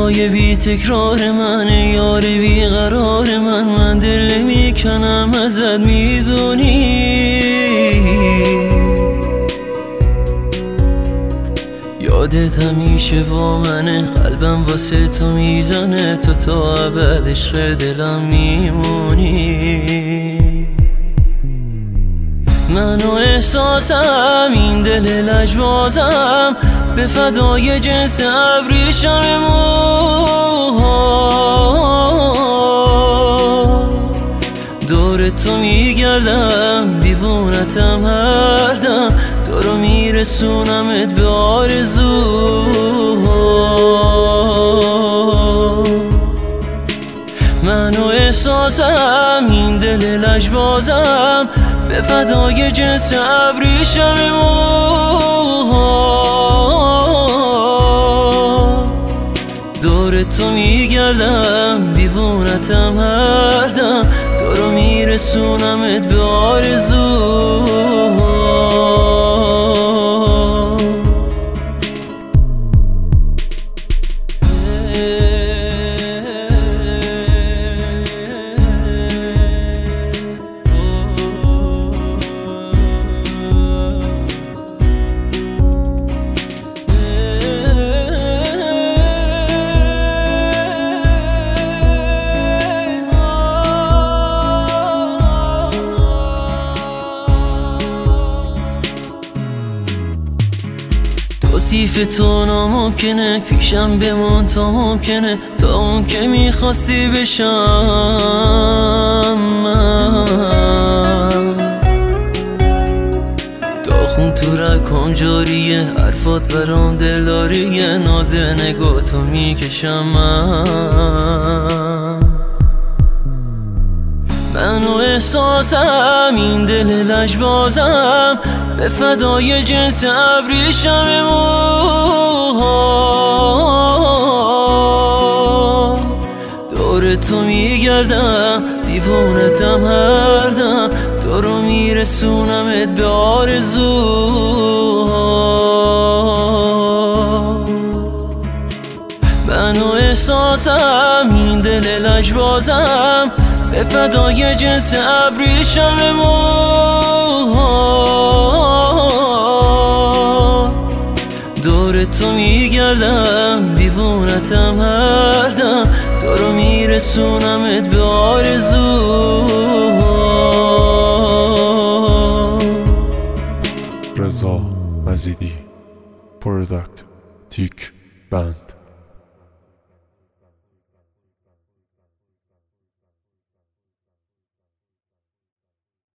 صدای بی تکرار من، یار بی قرار من دل نمیکنم ازت میدونی. یادت همیشه با منه، قلبم واسه تو میزنه، تو تا ابد عشق دلم میمونی. من و احساسم این دل لجبازم، به فدای جنس ابریشم دور تو میگردم، دیوونتم هر دم، تو رو میرسونمت به آرزو. من و احساسم این دل لجبازم، به فدای جنس ابریشم دور تو میگردم، دیوونتم هر دم، تو رو میرسونمت به آرزو. توصیف تو ناممکنه، پیشم بمون تا ممکنه، تا اون که میخواستی بشم من. داخون تو رگام جاریه، حرفات برام دلداریه، ناز نگاتو میکشم من و احساسم این دل لجبازم، به فدای جنس ابریشم دور تو میگردم، دیوونتم هر دم، تو رو میرسونمت به آرزو. من و احساسم این دل لجبازم، به فدای جنس ابریشم دور تو میگردم، دیوونتم هر دم، تو رو میرسونمت به آرزو. رضا مزیدی، پروداکت تیک بند.